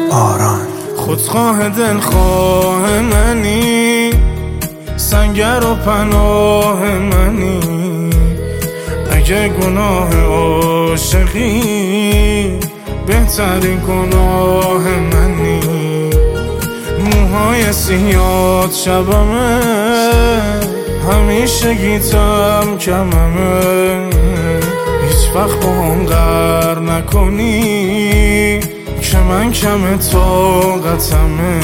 آران خودخواه دلخواه منی، سنگر و پناه منی. اگه گناه عاشقی بهترین گناه منی. موهای سیاد شبمه، همیشه گیتم کممه. هیچ وقت با هم قهر نکنی که من کم طاقتمه.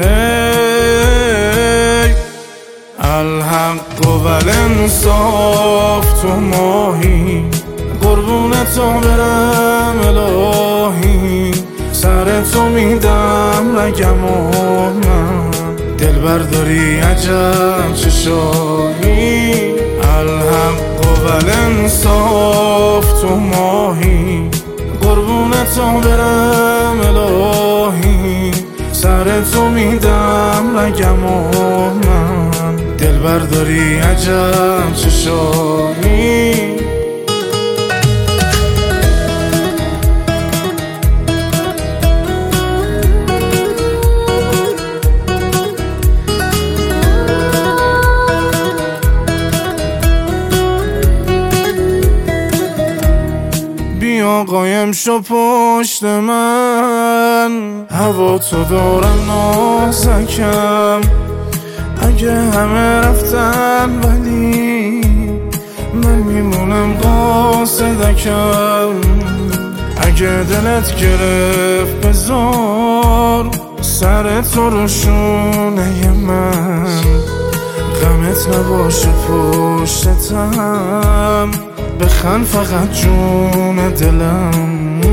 الحق و الانصاف تو ماهی، قربون تو برم الهی. سر تو میدم رگم و من، دل برداری عجب چه شاهی. الحق و الانصاف تو ماهی، قربون تو برم الهی. سر تو میدم رگم و من، دل برداری عجب چه شاهی. بیا قایم شو پشت من، هوا تو دارم نازکم. اگه همه رفتن ولی من میمونم قاصدکم. اگه دلت گرفت بذار سر تو رو شونه من، غمت نباشه پشتتم. بخند فقط جون دلم.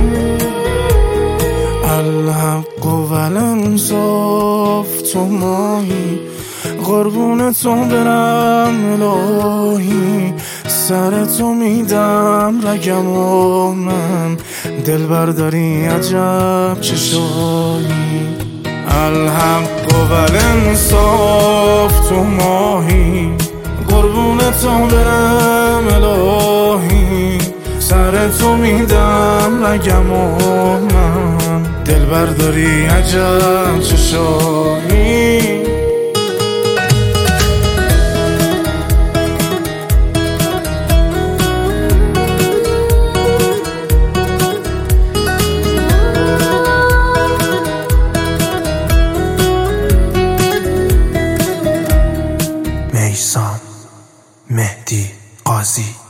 الحق و الانصاف تو ماهی، قربون تو برم الهی. سر تو میدم رگم و من، دل برداری عجب چه شاهی. الحق و الانصاف تو ماهی، قربون تو برم الهی. سر تو میدم رگم و من، دل برداری عجب چه شاهی. میثم مهدی قاضی.